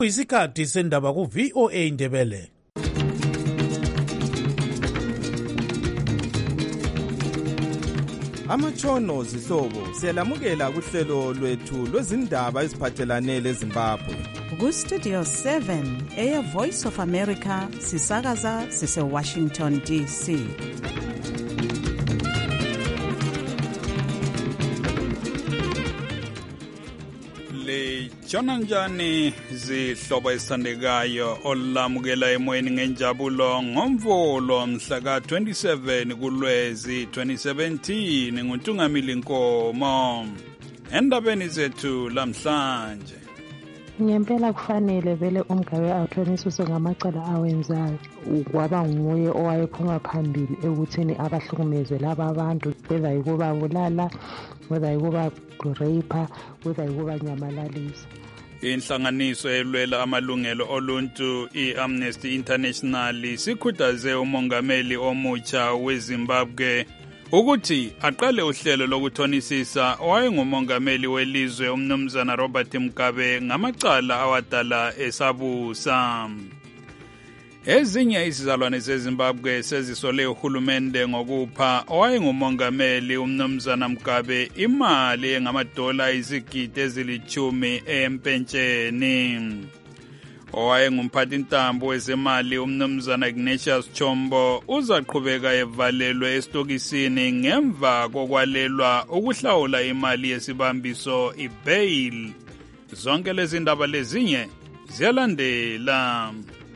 Isikhathi sendaba ku VOA Ndebele. Amatshono zihlobo siyalamukela kuhlelo lwethu lwezindaba eziphathelane leZimbabwe. Ku Studio 7 Air Voice of America sisakaza sise Washington DC. Jona njani zihlobo esithandekayo olamukela emoyeni ngenjabulo ngomvulo mhla ka 27 kuLwezi 2017 nguNtungamili Nkomo. Endabeni zethu lamhlanje. Ngempela kufanele vele umgabe awuthoniswe ngamacala awenzayo. Kwaba nguye owayephuma phambili ekutheni abahlukumezwe laba abantu whether yikuba bulala, whether yikuba rape, whether yikuba nyamalaliza. Inhlanganiso elwela amalungelo oluntu iAmnesty International sikhuthaze umongameli omutsha weZimbabwe ukuthi aqale uhlelo lokuthonisisa owayengumongameli welizwe umnumzana Robert Mugabe ngamacala awadala esabusa. Ezinye izizalwane zeZimbabwe sezisole uhulumende ngokupha owayengumongameli umnumzana Mugabe imali engamadola izigidi ezilithumi empentsheni. Owayengumphathintambo wezemali umnumzana Ignatius Chombo uzaqhubeka evalelwe esitokisini ngemva kokwalelwa ukuhlawula imali yesibambiso ibail. Zonke lezi ndaba lezinye ziyalandela.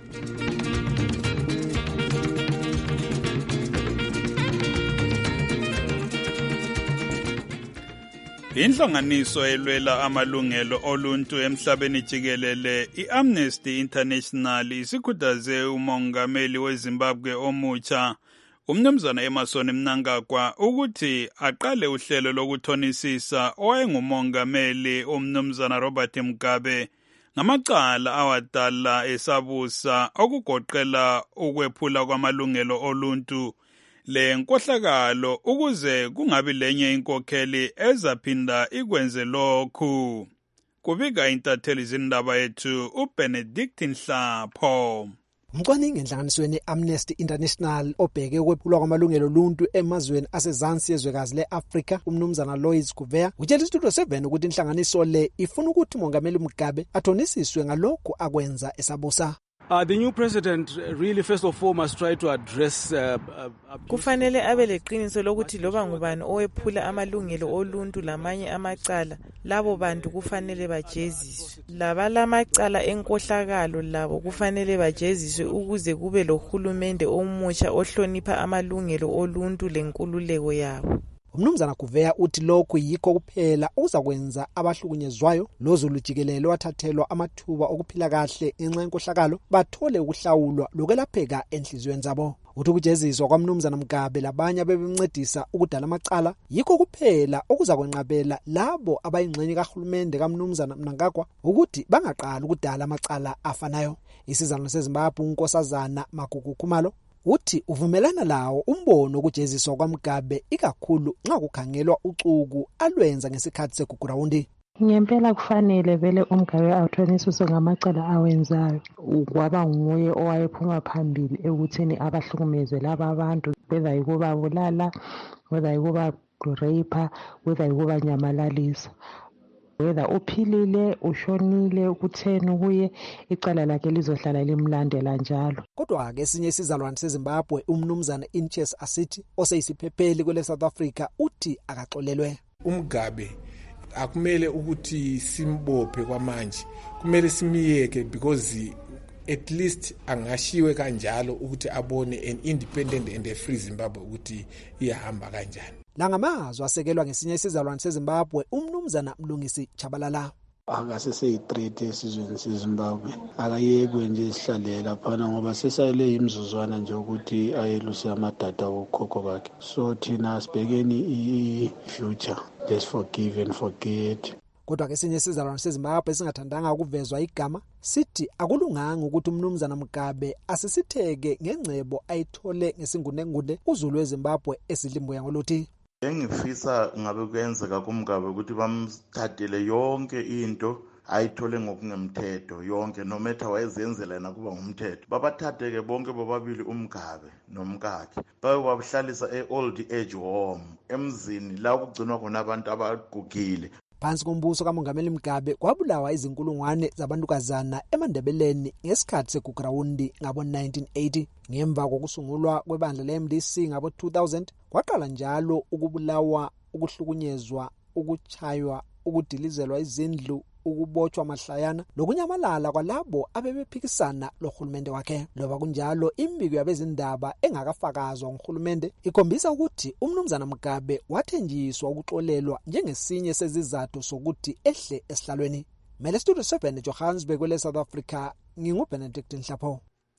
Inhlanganiso elwela amalungelo oluntu emhlabeni jikelele iAmnesty International isikhuthaze umongameli weZimbabwe omutsha umnumzana Emmerson Mnangagwa ukuthi aqale uhlelo lokuthonisisa owayengumongameli umnumzana Robert Mugabe ngamacala awadala esabusa okugoqela ukwephula kwamalungelo oluntu le nkohlakalo ukuze kungabi lenye inkokheli ezaphinda ikwenze lokhu. Kubika intatheli zindaba yethu uBenedict Nhlapho. Umcwaningi enhlanganisweni Amnesty International obheke ukwephulwa kwamalungelo oluntu emazweni asezansi yezwekazi leAfrika umnumzana Lois Gouveia utshela Studio 7 ukuthi inhlanganiso le ifuna ukuthi umongameli Mugabe athonisiswe ngalokho akwenza esabusa. The new president really first of all must try to address kufanele abe leqiniso lokuthi loba ngubani owephula amalungelo oluntu lamanye amacala labo bantu kufanele bajeziswe. Labalamacala enkohlakalo labo kufanele bajeziswe ukuze kube lohulumende omutsha ohlonipha amalungelo oluntu lenkululeko yabo. Umnumzana Gouveia uthi lokhu yikho kuphela okuzakwenza abahlukunyezwayo lozulujikelelo wathathelwa amathuba okuphila kahle enxa yenkohlakalo bathole ukuhlawulwa lokwelapheka enhliziyweni zabo. Uthi ukujeziswa kwamnumzana Mugabe labanye abebemncedisa ukudala amacala yikho kuphela okuzakwenqabela labo abayingxenye kahulumende kamnumzana Mnangagwa ukuthi bangaqala ukudala amacala afanayo. Isizalwane seZimbabwe uNkosazana Magugu Khumalo uthi uvumelana lawo umbono ukujeziswa kwaMugabe ikakhulu nxa kukhangelwa ucuku alwenza ngesikhathi segugurawundi. Ngempela kufanele vele umgabe awuthoniswe ngamacala awenzayo. Kwaba nguye owayephuma phambili ekutheni abahlukumezwe laba abantu whether yikuba bulala, whether yikuba rape, whether yikuba nyamalaliza. Whether uphilile ushonile ukutheni kuye icala lakhe lizohlala limlandela njalo. Kodwa ke esinye isizalwane seZimbabwe umnumzana Inches Asithi oseyisiphepheli kwele South Africa uthi akaxolelwe. Umgabe akumele ukuthi simbophe kwamanje, kumele simiyeke because at least angashiwe kanjalo ukuthi abone an independent and a free Zimbabwe ukuthi iyahamba kanjani. La ngamazwi asekelwa ngesinye isizalwane seZimbabwe umnumzana Mlungisi Chabalala. Akaseseyithreat esizweni seZimbabwe akayekwe nje isihlale laphana ngoba sesayile imizuzwana nje ukuthi ayeluse amadata wokhokho bakhe. So thina sibhekeni i-future, let's forgive and forget. Kodwa ke sinye isizalwane seZimbabwe singathandanga ukuvezwa igama sithi akulunganga ukuthi umnumzana Mugabe asisitheke ngengcebo ayithole ngesingunengude uZulu weZimbabwe esidlimbuya ngoluthi. Engifisa ngabe kuyenzeka kuMgabe ukuthi bamthathele yonke into ayithole ngokungemthetho yonke nometha wayezenzela yena kuba ngumthetho. Babathathe-ke bonke bobabili uMgabe nomkakhe babahlalisa e-old age home emzini la kugcinwa khona abantu abagugile. Phansi kombuso kaMongameli Mugabe kwabulawa izinkulungwane zabantukazana eMandebeleni ngesikhathi segugrawundi ngabo-1980. Ngemva kokusungulwa kwebandla le-MDC ngabo-2000 kwaqala njalo ukubulawa, ukuhlukunyezwa, ukuchaywa, ukudilizelwa izindlu, ukubotshwa mahlayana nokunyamalala kwalabo abebephikisana lohulumende wakhe. Loba kunjalo, imbiko yabezindaba engakafakazwa nguhulumende ikhombisa ukuthi umnumzana Mugabe wathenjiswa ukuxolelwa njengesinye sezizathu sokuthi ehle esihlalweni. Mele Studio 7 Johannesburg kwele South Africa, nginguBenedict Nhlapho.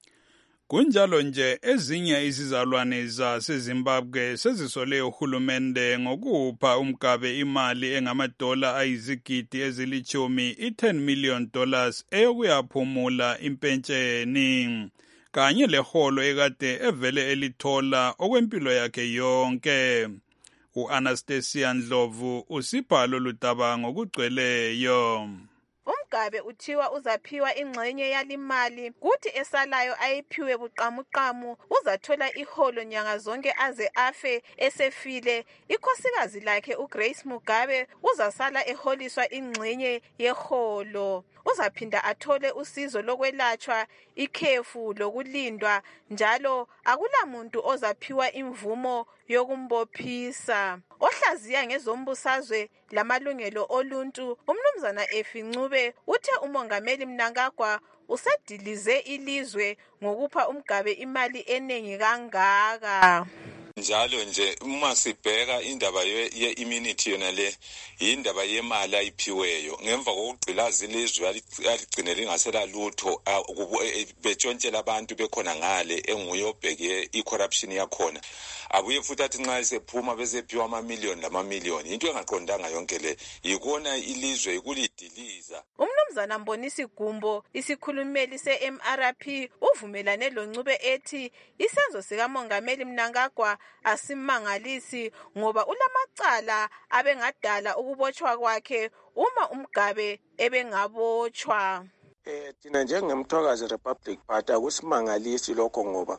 Kunjalo nje ezinye izizalwane zaseZimbabwe sezisole uhulumende ngokupha uMgabe imali engamadola ayizigidi ezilithumi $10 million eyokuyaphumula impentsheni kanye leholo ekade evele elithola okwempilo yakhe yonke. U-Anastasia Ndlovu usibhalo ludaba ngokugcweleyo. uMgabe uthiwa uzaphiwa ingxenye yalimali kuthi esalayo ayiphiwe buqamuqamu. Uzathola iholo nyanga zonke aze afe. Esefile ikhosikazi lakhe uGrace Mugabe uzasala eholiswa ingxenye yeholo. Uzaphinda athole usizo lokwelatshwa, ikhefu lokulindwa, njalo akulamuntu ozaphiwa imvumo yokumbophisa. Ohlaziya ngezombusazwe lamalungelo oluntu umnumzana Effie Ncube uthe uMongameli Mnangagwa usedilize ilizwe ngokupha uMgabe imali eningi kangaka. Njalo nje uma sibheka indaba ye-immunity yona le indaba yemali ayiphiweyo ngemva kokugqilaza ilizwe aligcine lingasela lutho betshontshela abantu bekhona ngale enguye obheke i-corruption yakhona. Abuye futhi athi nxa isephuma bezephiwa amamiliyoni lamamiliyoni. Into engaqondanga yonke le yikona ilizwe ikulidiliza. Umnumzana Mbonisi Gumbo isikhulumeli se-MRP uvumelane loNcube ethi isenzo sikaMongameli Mnangagwa asimangalisi ngoba ulamacala abengadala ukubotshwa kwakhe uma uMgabe ebengabotshwa. Thina njengemthokazi Republic Party akusimangalisi lokho ngoba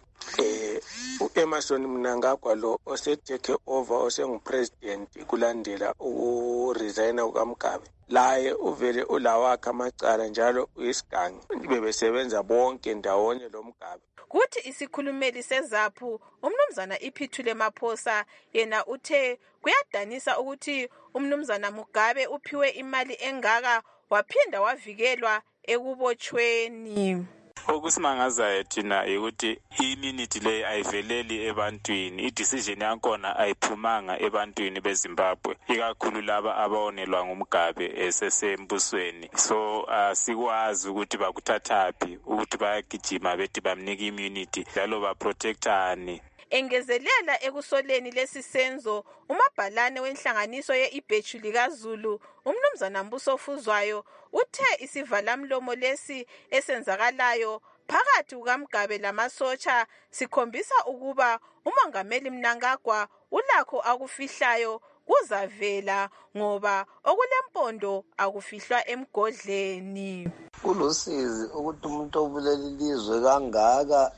uEmmerson Mnangagwa lo osetake over osengupresident kulandela ukuresigna kukaMgabe laye uvele ulawakhe amacala njalo uyisigangi bebesebenza bonke ndawonye lo Mugabe. Kuthi isikhulumeli seZaphu umnumzana Iphithule Maphosa yena uthe kuyadanisa ukuthi umnumzana Mugabe uphiwe imali engaka waphinda wavikelwa ekubotshweni. Okusimangazayo thina ukuthi immunity le ayiveleli ebantwini, i-decision yakhona ayiphumanga ebantwini beZimbabwe, ikakhulu laba abawonelwa nguMgabe esesembusweni. So sikwazi ukuthi bakuthathaphi ukuthi bayagijima bethi bamnika immunity njalo baprotectani. Engezelela ekusoleni lesisenzo umabhalane wenhlanganiso ye-Ibheju likaZulu umnumzana Mbuso Fuzwayo uthe isivalamlomo lesi esenzakalayo phakathi kukaMgabe lamasotsha sikhombisa ukuba uMongameli Mnangagwa ulakho akufihlayo kuzavela ngoba okulempondo akufihlwa emgodleni. Kulusizi ukuthi umuntu obulela ilizwe kangaka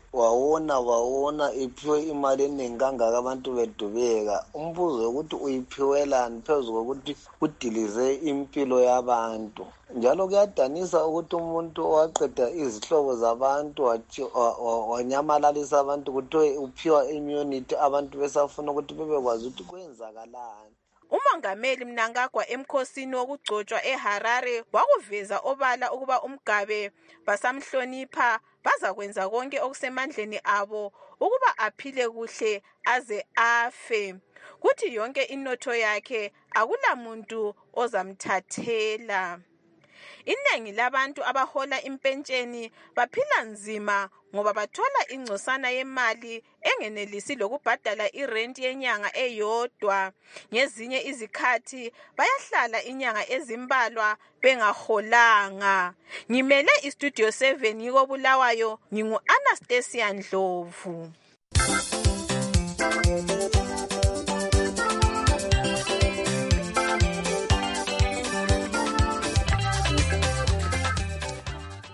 wawona iphiwe imali eningi kangaka abantu bedubeka. Umbuzo ukuthi uyiphiwelani phezu kokuthi udilize impilo yabantu. Njalo kuyadanisa ukuthi umuntu owaqeda izihlobo zabantu wanyamalalisa abantu kuthiwe uphiwa immunity abantu besafuna ukuthi bebekwazi ukuthi kwenzakalani. uMongameli Mnangagwa emkhosini wokugcotshwa eHarare wakuveza obala ukuba uMgabe basamhlonipha bazakwenza konke okusemandleni abo ukuba aphile kuhle aze afe. Kuthi yonke inotho yakhe akulamuntu ozamthathela. Inengi labantu abahola impentsheni baphila nzima ngoba bathola ingcosana yemali engenelisi lokubhadala irent yenyanga eyodwa. Ngezinye izikhathi bayahlala inyanga ezimbalwa bengaholanga. Ngimele iStudio 7 yiko Bulawayo, ngingu-Anastasia Ndlovu.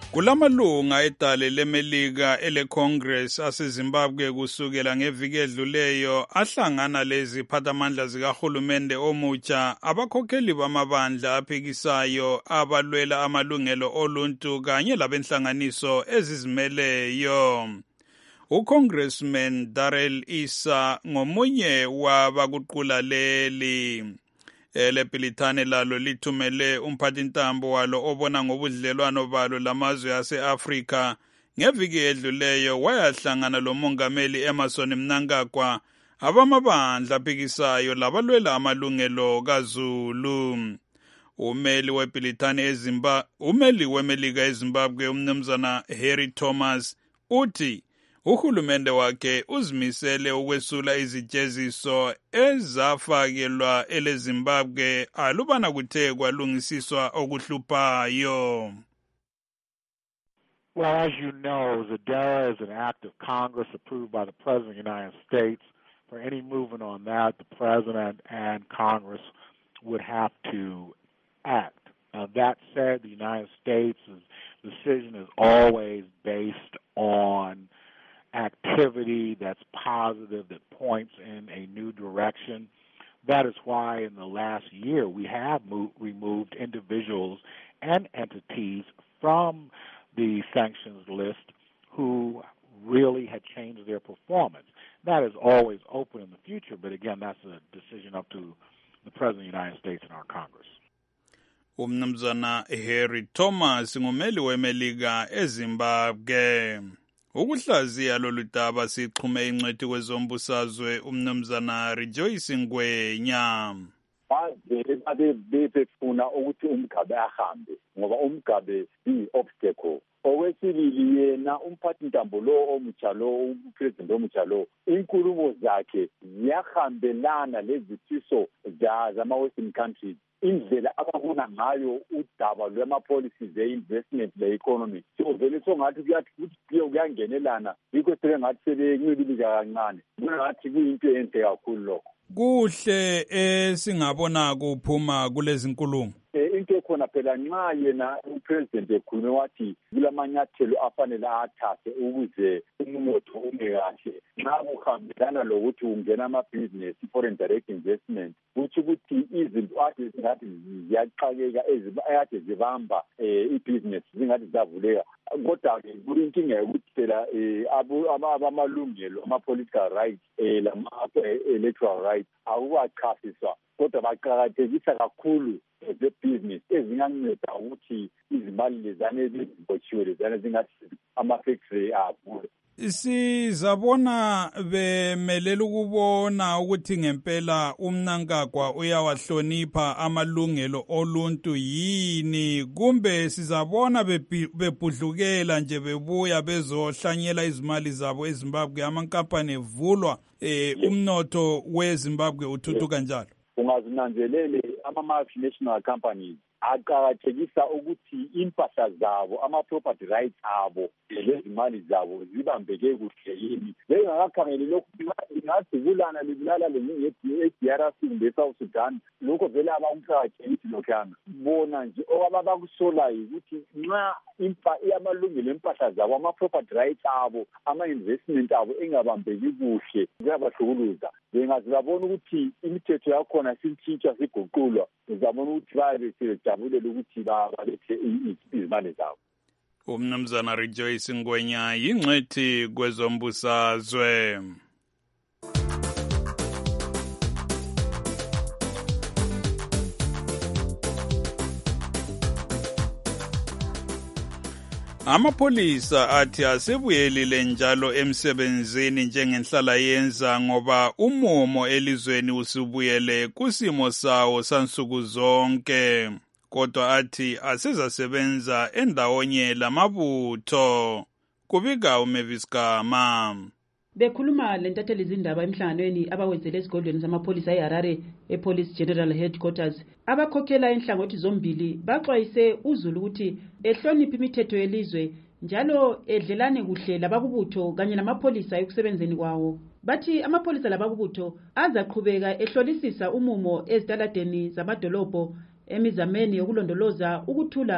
Kulamalunga edale lemelika ele-Congress aseZimbabwe kusukela ngeviki edluleyo ahlangana lezi phathamandla zikahulumende omutsha abakhokheli bamabandla aphikisayo abalwela amalungelo oluntu kanye labenhlanganiso ezizimeleyo. UCongressman Darrell Issa ngomunye wabakuqula leli. Elebhilithane lalo lithumele umphathintambo walo obona ngobudlelwano balo lamazwe ase-Afrika ngeviki edluleyo wayahlangana lomongameli Emmerson Mnangagwa abamabandla aphikisayo labalwela amalungelo kaZulu. Umeli wemelika eZimbabwe umnumzana Harry Thomas uthi uhulumende wakhe uzimisele ukwesula izijeziso ezafakelwa eleZimbabwe alubana kuthe kwalungisiswa okuhluphayo. Well, as you know, ZEDARA is an act of Congress approved by the President of the United States. For any movement on that, the President and Congress would have to act. That said, the United States' decision is always based on activity that's positive, that points in a new direction. That is why in the last year we have removed individuals and entities from the sanctions list who really had changed their performance. That is always open in the future, but again, that's a decision up to the President of the United States and our Congress. Umnumzana Harry Thomas ngumeli wemelika eZimbabwe. Ukuhlaziya lolu daba sixhume ingcwethi kwezombusazwe umnumzana Rejoice Ngwenya. Baze befuna ukuthi uMgabe ahambe ngoba uMgabe i-obstacle. Okwesibili yena umphathintambo lo omutsha lo upresident omutsha lo inkulumo zakhe ziyahambelana lezifiso zama-Western countries. Indlela ababona ngayo udaba lwama-policies e-investment le-economy so vele songathi kuyangenelana yikho sebengathi sebencibilika kancane kungathi kuyinto enhle kakhulu lokho. Kuhle singabona kuphuma kulezi nkulumo. Into ekhona phela nxa yena upresident ekhulume wathi kulamanyathelo afanele athathe ukuze umnotho ume kahle nxa kuhambelana lokuthi ungena ama-business foreign direct investment kuthi ukuthi izinto ade zingathi ziyaqakeka ade zibamba i-business zingathi zavuleka kodwa-ke kulinkinga yokuthi phela abamalungelo ama-political rights lama-electoral rights akukachasiswa kodwa baqakathekisa kakhulu ze-business ezinganceda ukuthi izimali lezane ezibotshiwe lezane zingathi ama-factory avule. Sizabona bemelela ukubona ukuthi ngempela uMnangagwa uyawahlonipha amalungelo oluntu yini kumbe sizabona bebhudlukela nje bebuya bezohlanyela izimali zabo eZimbabwe amankampani evulwa umnotho weZimbabwe uthuthuka njalo. Ungazinanzelele ama-multinational companies aqakathekisa ukuthi impahla zabo ama-property rights abo lezimali zabo zibambeke kuhle yini bengakakhangeli lokhu ingazibulana libulala le-DRC le-South Sudan lokho vele abamqakathekisi lokhana bona nje abakusolayo ukuthi nxa amalungelo empahla zabo ama-property rights abo ama-investment abo engabambeki kuhle ziyabahlukuluza bengazibabona ukuthi imithetho yakhona sintshintshwa siguqulwa uzabona ukuthi bayabe sebejabulela ukuthi balethe izimali zabo. Umnumzana Rejoice Ngwenya yingcwethi kwezombusazwe. Amapolisa athi asebuyelile njalo emsebenzini njengenhlala yenza ngoba umumo elizweni usubuyele kusimo sawo sansuku zonke kodwa athi asezasebenza endawonye lamabutho kubika uMavis Gama. Bekhuluma lentatheli izindaba emhlanganweni abawenzele esigodlweni zamapholisa eHarare ePolice General Headquarters abakhokhela inhlangothi zombili baxwayise uZulu ukuthi ehloniphe imithetho yelizwe njalo edlelane kuhle labakubutho kanye namapholisa ekusebenzeni kwawo. Bathi amapholisa labakubutho azaqhubeka ehlolisisa umumo ezitaladeni zamadolobho emizameni yokulondoloza ukuthula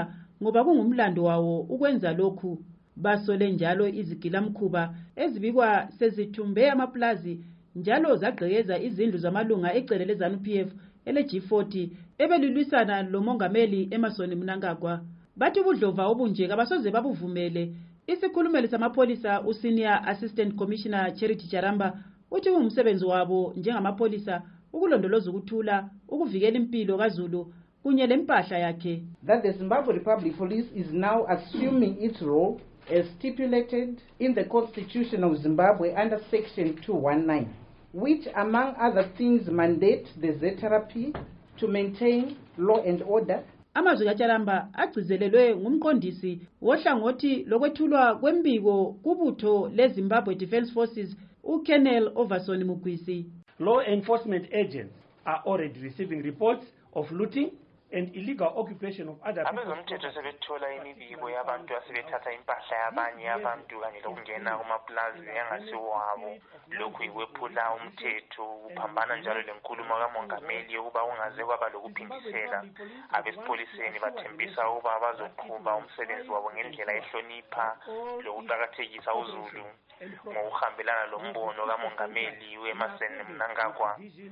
ngoba kungumlando wawo ukwenza lokhu. Basole njalo izigilamkhuba ezibikwa sezithumbe amaplazi njalo zagqekeza izindlu zamalunga ecele leZANU-PF ele-G40 ebelilwisana lomongameli Emmerson Mnangagwa. Bathi ubudlova obunje kabasoze babuvumele. Isikhulumeli samapholisa uSenior Assistant Commissioner Charity Charamba uthi umsebenzi wabo njengamapolisa ukulondoloza ukuthula, ukuvikela impilo kaZulu kunye lempahla yakhe. That the Zimbabwe Republic Police is now assuming its role as stipulated in the Constitution of Zimbabwe under Section 219, which among other things mandate the ZRP to maintain law and order. Amazwi kaCharamba agcizelelwe ngumqondisi wohlangothi lokwethulwa kwembiko kubutho leZimbabwe Defence Forces uKolonel Overson Mugwisi. Law enforcement agents are already receiving reports of looting and illegal occupation of other people. Abezomthetho sebethola imibiko yabantu asebethatha impahla yabanye abantu kanye lokungena kumaplazi angasiwabo. Lokhu ikwephula umthetho uphambana njalo lenkulumo kamongameli yokuba ungaze kwaba lokuphindisela. Abesipoliseni bathembisa ukuba bazoqhuba umsebenzi wabo ngendlela ehlonipha lokuqakathekisa uZulu ngokuhambelana lombono kamongameli weMemmerson Mnangagwa.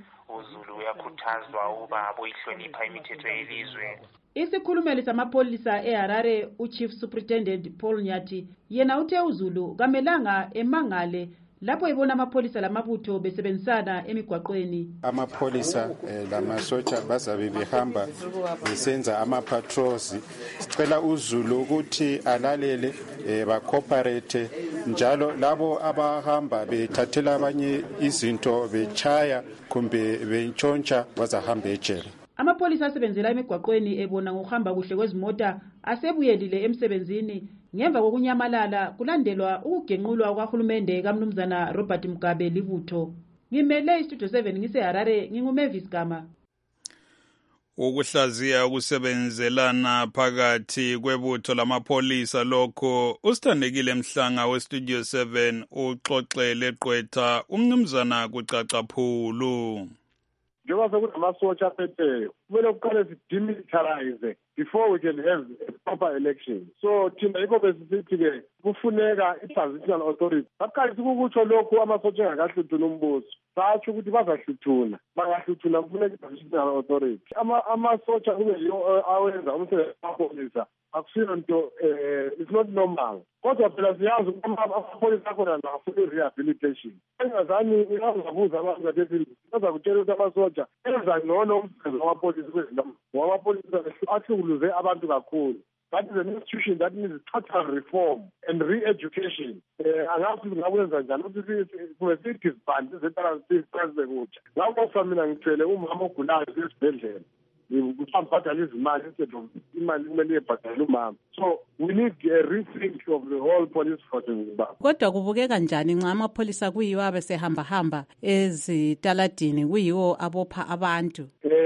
uZulu uyakhuthazwa ukuba aboyihlonipha imithetho yelizwe. Isikhulumeli samapholisa eHarare uChief Superintendent Paul Nyati yena uthe uZulu kamelanga emangale lapho ibona amapholisa lamabutho besebenzisana emigwaqweni. Amapholisa lamasotsha bazabe behamba besenza ama-patrols. Sicela uZulu ukuthi alalele ba-cooperate njalo labo abahamba bethathela abanye izinto bechaya kumbe bentshontsha bazahamba ejele. Amapholisa asebenzela emigwaqweni ebona ngokuhamba kuhle kwezimota asebuyelile emsebenzini ngemva kokunyamalala kulandelwa ukugenqulwa kwahulumende kaMnumzana Robert Mugabe libutho. Ngimele iStudio 7 ngiseHarare nginguMavis Gama. Ukuhlaziya ukusebenzelana phakathi kwebutho lamapholisa lokho usithandekile Mhlanga weStudio 7 uxoxele Gqwetha umnumzana kucacaphulu. Njengoba sekunamasotsha aphetheyo kumele kuqale sidemilitarize before we can have a proper election. So thina yikho besisithi-ke kufuneka i-transitional authority. Baqale sikukutsho lokhu amasotsha engakahluthuni umbuso. Satsho ukuthi bazahluthuna. Bangahluthuna kufuneka i-transitional authority. Amasotsha kube yiwo awenza umsebenzi wamapholisa. Akusiyo nto it's not normal. Kodwa phela siyazi amapholisa akhona nafuna i-rehabilitation. Engazani ingazabuza abantu kathesi bazakutshela ukuthi amasotsha enza ngcono umsebenzi wamapholisa kwezindawo. Amapholisa ahlukuluze abantu kakhulu. That is an institution that needs total reform and re-education. Angazi ngakwenza njani ukuthi kumesithi zibhande kutsha. Ngakho mina ngithwele umama ogulayo esibhedlela. Kusamphathela izimali instead of imali kumele ibhadale umama. So we need a rethink of the whole police force in Zimbabwe. Kodwa kubukeka njani nxa amapholisa kuyiwo abesehamba ezitaladini kuyiwo abopha abantu?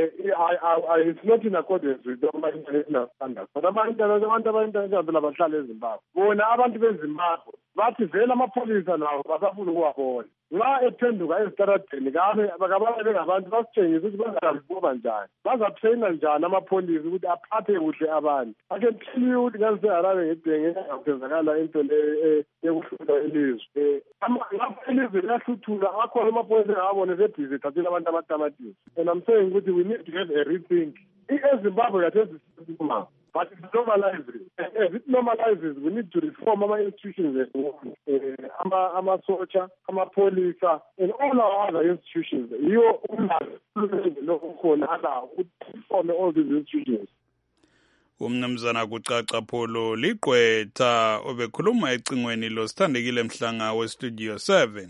It's not in accordance with the international standards. But abantu international bahlala eZimbabwe. Bona abantu beZimbabwe bathi vele amapholisa nawo basafuna ukuwabona. Nxa ephenduka ezitaladini bakababe bengabantu basitshengisa ukuthi bazaliboba njani. Bazatraina njani amapholisa ukuthi aphathe kuhle abantu. I can tell you ukuthi ngaseHarare ngedenge ngakwenzakala into yokuhlula ilizwe. Lapho ilizwe liyahluthula akhona amapholisa engabone sebhizi ethathela abantu amatamatisi. And I'm saying ukuthi we need to have a rethink. eZimbabwe kathesi sikhuluma. But it normalizes. As it normalizes, we need to reform our institutions, amasotsha, amapolisa, and all our other institutions. You reform all these institutions. Umnumzana kucacapholo liGqwetha obekhuluma ecingweni lo Sithandekile Mhlanga weStudio 7.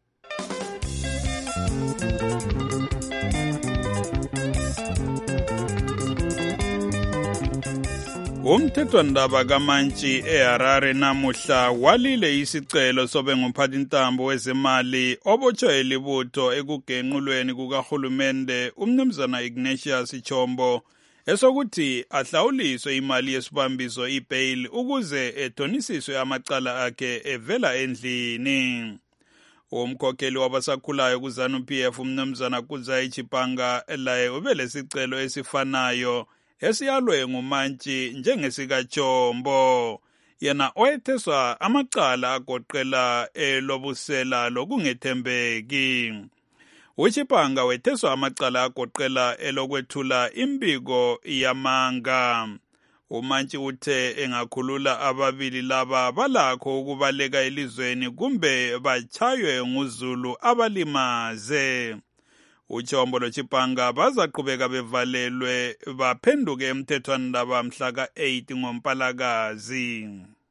Umthethwandaba kaMantshi eHarare namuhla walile isicelo sobe ngumphathintambo wezemali obotshwe libutho ekugenqulweni kukahulumende umnumzana Ignatius Chombo esokuthi ahlawuliswe imali yesibambiso ibail ukuze ethonisiswe amacala akhe evela endlini. Umkhokheli wabasakhulayo kuZANU-PF umnumzana Kuzayi Chipanga laye ubelesicelo esifanayo esiyalwe ngumantshi njengesikajombo, yena oyetheswa amacala agoqela elobusela lokungethembeki. uChipanga wetheswa amacala agoqela elokwethula imbiko yamanga. umantshi uthe engakhulula ababili laba balakho ukubaleka elizweni kumbe bachaywe nguzulu abalimaze. uJombo loChipanga bazaqhubeka bevalelwe baphenduke emthethwanandaba mhla ka-8 ngoMpalakazi.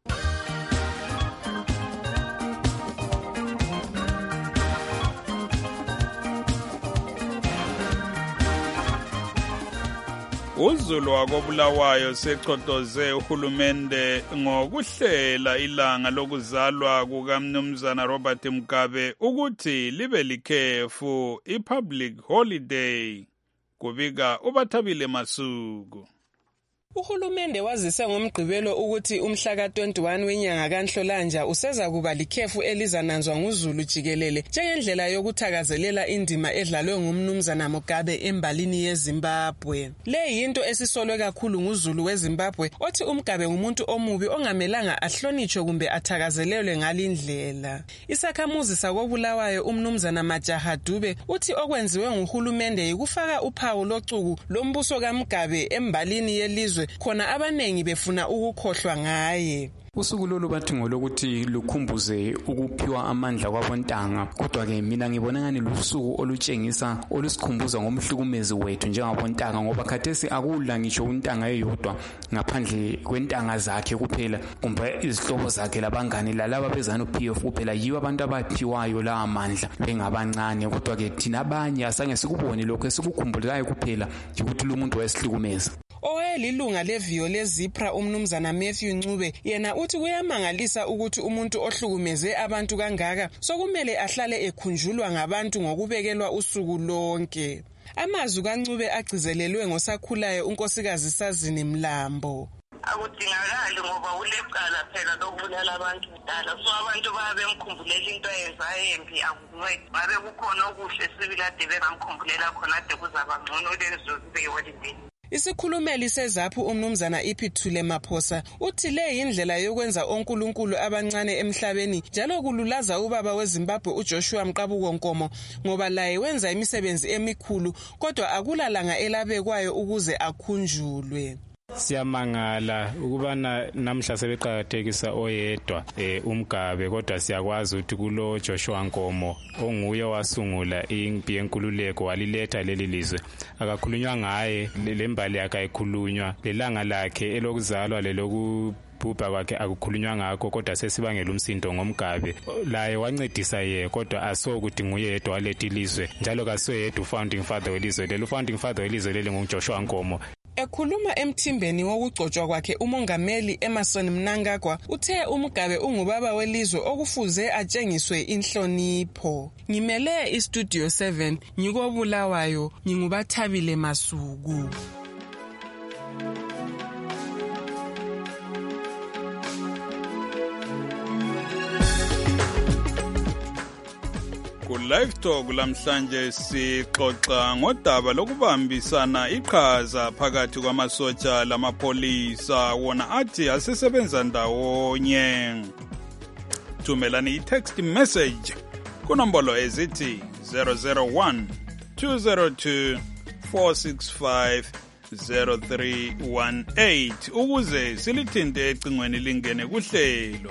uZulu wakobulawayo sechotoze uhulumende ngokuhlela ilanga lokuzalwa kukaMnumzana Robert Mugabe ukuthi libe likhefu i-public holiday. Kubika uBathabile Masuku. Uhulumende wazise ngomgqibelo ukuthi umhla ka-21 wenyanga kaNhlolanja useza kuba likhefu elizananzwa nguZulu jikelele njengendlela yokuthakazelela indima edlalwe ngumnumzana Mugabe embalini yeZimbabwe. Le yinto esisolwe kakhulu nguZulu weZimbabwe othi uMugabe ngumuntu omubi ongamelanga ahlonitshwe kumbe athakazelelwe ngalindlela. Isakhamuzi sakobulawayo umnumzana Majaha Dube uthi okwenziwe nguhulumende yikufaka uphawu locuku lombuso kaMugabe embalini yelizwe khona abanengi befuna ukukhohlwa ngaye. Usuku lolu bathi ngolokuthi lukhumbuze ukuphiwa amandla kwabontanga, kodwa ke mina ngibona ngani lusuku olutshengisa olusikhumbuza ngomhlukumezi wethu njengabontanga, ngoba khathesi akula ngisho untanga eyodwa ngaphandle kwentanga zakhe kuphela kumbe izihlobo zakhe labangani lalaba bezana uPF kuphela yibo abantu abaphiwayo la amandla bengabancane, kodwa ke thina abanye asange sikubone lokho, esikukhumbulayo kuphela ukuthi lo muntu wayesihlukumeza. Owayelilunga leviyo leZipra umnumzana Matthew Ncube yena uthi kuyamangalisa ukuthi umuntu ohlukumeze abantu kangaka sokumele ahlale ekhunjulwa ngabantu ngokubekelwa usuku lonke. Amazwi kaNcube agcizelelwe ngosakhulayo unkosikazi Sazini Mlambo. Akudingakali ngoba ulecala phela lokubulala abantu kudala, so abantu babemkhumbulela into eyenzayo embi akuncedi. Babe kukhona okuhle sibilade bengamkhumbulela khona ade kuzaba ngcono lezo kube yiholiday. Isikhulumeli seZaphu umnumzana Iphuthule Maphosa uthi le yindlela yokwenza onkulunkulu abancane emhlabeni njalo kululaza ubaba weZimbabwe uJoshua Mqabuko Nkomo ngoba laye wenza imisebenzi emikhulu kodwa akulalanga elabekwayo ukuze akhunjulwe. Siyamangala ukubana namhla sebeqhakathekisa oyedwa uMgabe, kodwa siyakwazi ukuthi kulo Joshua Nkomo onguye wasungula impi yenkululeko waliletha leli lizwe akakhulunywa ngaye, lembali yakhe ayikhulunywa, lelanga lakhe elokuzalwa lelokubhubha kwakhe akukhulunywa ngakho, kodwa sesibangela umsindo ngoMgabe. Laye wancedisa ye, kodwa asokuthi nguye yedwa waletha ilizwe njalo kasoyedwa ufounding father welizwe leli. Ufounding father welizwe leli nguJoshua Nkomo. Ekhuluma emthimbeni wokugcotshwa kwakhe umongameli Emmerson Mnangagwa uthe uMugabe ungubaba welizwe okufuze atshengiswe inhlonipho. Ngimele iStudio 7 ngikobulawayo ngingubathabile Masuku. Live Talk lamhlanje sixoxa ngodaba lokubambisana iqhaza phakathi kwamasotsha lamapolisa wona athi asesebenza ndawonye. Thumelani i-text message kunombolo ezithi 001 202 465 0318 ukuze silithinte ecingweni lingene kuhlelo.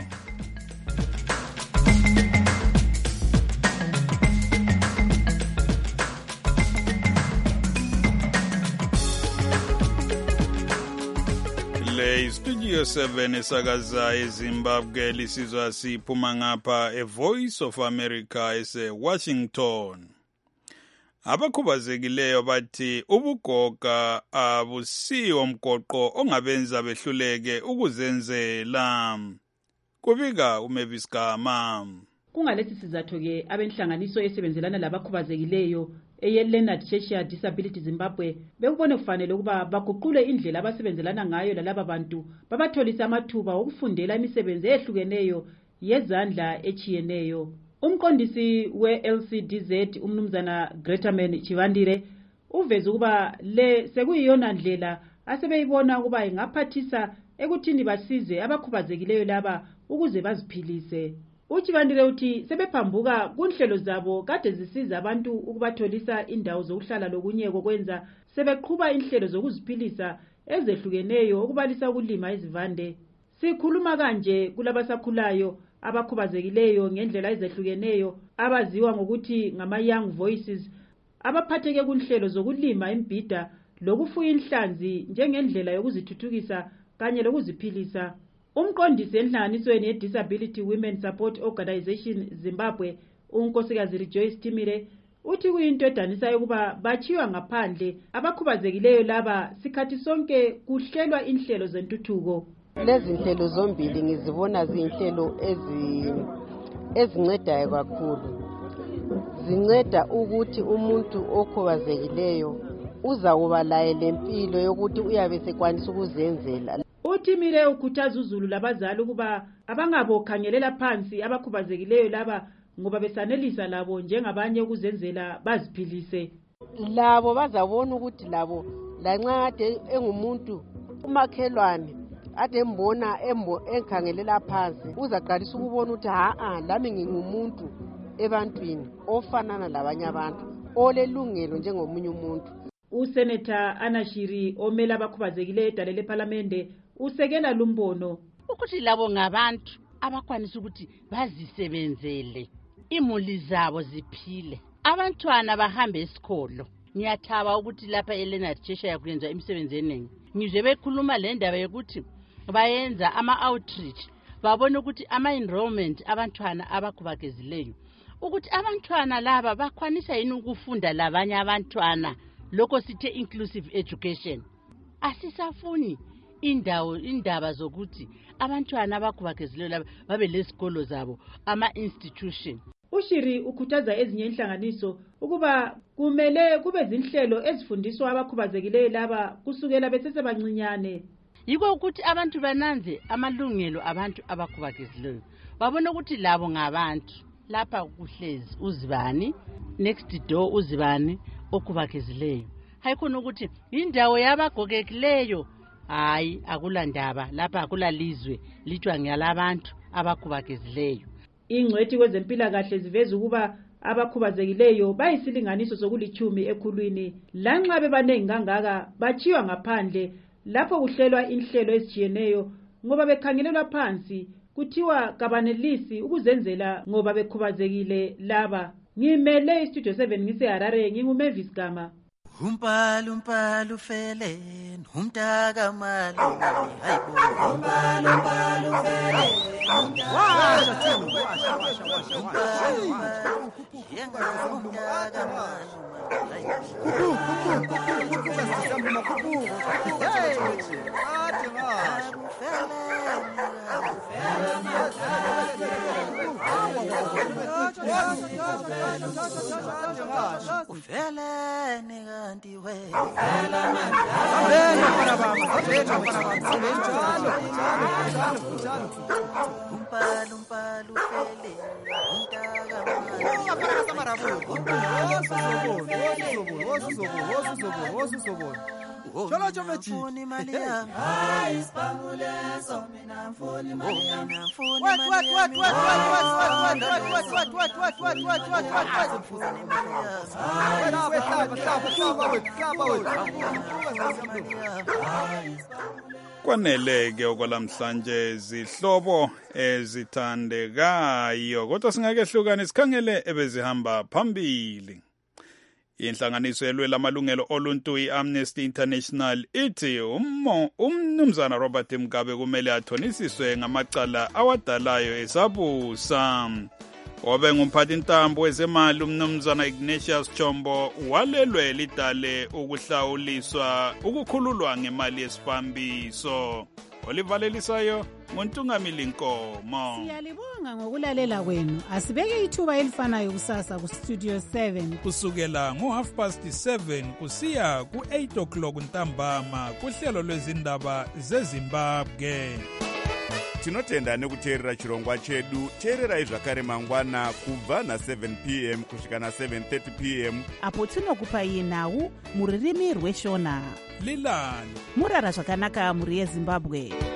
Studio 7 esakaza eZimbabwe lisizwa siphuma ngapha eVoice of America eseWashington. Abakhubazekileyo bathi ubugoga abusiyo mgoqo ongabenza behluleke ukuzenzela. Kubika uMavis Gama. Kungalesi sizathu ke abenhlanganiso esebenzelana labakhubazekileyo eyeLeonard Cheshire Disability Zimbabwe bekubone kufanele ukuba baguqule indlela abasebenzelana ngayo lalaba bantu babatholisa amathuba okufundela imisebenzi ehlukeneyo yezandla echiyeneyo. Umqondisi we-LCDZ umnumzana Gretaman Chivandire uveze ukuba le sekuyiyona ndlela asebeyibona ukuba ingaphathisa ekuthini basize abakhubazekileyo laba ukuze baziphilise. Uchibandile uthi sebephambuka kunhlelo zabo kade zisiza abantu ukubatholisa indawo zokuhlala lokunyeko kwenza sebeqhuba inhlelo zokuziphilisa ezehlukeneyo okubalisa ukulima izivande. Sikhuluma kanje kulabasakhulayo abakhubazekileyo ngendlela ezehlukeneyo abaziwa ngokuthi ngama young voices abaphatheke kunhlelo zokulima imbhida lokufuya inhlanzi njengendlela yokuzithuthukisa kanye lokuziphilisa. Umqondisi enhlanganisweni ye-Disability Women Support Organization Zimbabwe, unkosikazi Rejoice Timire, uthi kuyinto edanisayo ukuba bachiywa ngaphandle abakhubazekileyo laba sikhathi sonke kuhlelwa inhlelo zentuthuko. Lezi nhlelo zombili ngizibona zinhlelo ezincedayo kakhulu. Zinceda ukuthi umuntu okhubazekileyo uza kuba laye lempilo yokuthi uyabe sekwanisa ukuzenzela. Utimire ukhuthaza uZulu labazali ukuba abangabokhangelela phansi abakhubazekileyo laba ngoba besanelisa labo njengabanye ukuzenzela baziphilise. Labo bazabona ukuthi labo lanxa ade engumuntu umakhelwane ade mbona enkhangelela phansi uzaqalisa ukubona ukuthi lami ngingumuntu ebantwini ofanana labanye abantu olelungelo njengomunye umuntu. Usenator Anashiri omela abakhubazekileyo edalele eParliament usekela lumbono ukuthi labo ngabantu abakwanisa ukuthi bazisebenzele imuli zabo ziphile, abantwana bahambe esikolo. Ngiyathaba ukuthi lapha eLeonard Cheshire yakuyenza imisebenzi eningi. Ngizwe bekhuluma le ndaba yokuthi bayenza ama-outreach babona ukuthi ama-enrollment abantwana abakhubazekileyo ukuthi abantwana laba bakwanisa yini ukufunda labanye abantwana, lokho sithe inclusive education. Asisafuni indaba zokuthi abantwana abakhubazekileyo laba babe lesikolo zabo ama-institution. Ushiri ukhuthaza ezinye inhlanganiso ukuba kumele kube zinhlelo ezifundiswa abakhubazekileyo laba kusukela besesebancinyane. Yiko ukuthi abantu bananze amalungelo abantu abakhubazekileyo, babone ukuthi labo ngabantu. Lapha kuhlezi uzibani, next door uzibani okhubazekileyo. Hayikhona ukuthi indawo yabagogekileyo, hayi akulandaba lapha akulalizwe lithiwa ngiyalabantu abakhubazekileyo. Ingcwethi kwezempilakahle ziveza ukuba abakhubazekileyo bayisilinganiso sokulithumi ekhulwini lanxa bebanengi kangaka bachiywa ngaphandle lapho kuhlelwa inhlelo ezijiyeneyo ngoba bekhangelelwa phansi kuthiwa kabanelisi ukuzenzela ngoba bekhubazekile laba. Ngimele istudio 7 ngiseHarare nginguMavis Gama. Umpalu fele umntaka mali hayibo umpalu fele Kwaneleke okwalamhlanje zihlobo ezithandekayo kodwa singakehlukana sikhangele ebezihamba phambili. Inhlanganiso elwela amalungelo oluntu iAmnesty International ithi umnumzana Robert Mugabe kumele athonisiswe ngamacala awadalayo esabusa. Obe ngumphathi ntambo wezemali umnumzana Ignatius Chombo walelwe lidale ukuhlawuliswa ukukhululwa ngemali yesibambiso. Olivalelisayo nguntungamili Nkomo. Siyalibonga ngokulalela kwenu. Asibeke ithuba elifanayo kusasa ku Studio 7 kusukela ngo7:30 kusiya ku8 o'clock ntambama kuhlelo lwezindaba zeZimbabwe. tinotenda nekuteerera chirongwa chedu. Teererai zvakare mangwana kubva na7 p.m. kusvika na7:30 p.m. apo tinokupai nhau muririmi rweshona. Lilani murara zvakanaka muri yeZimbabwe.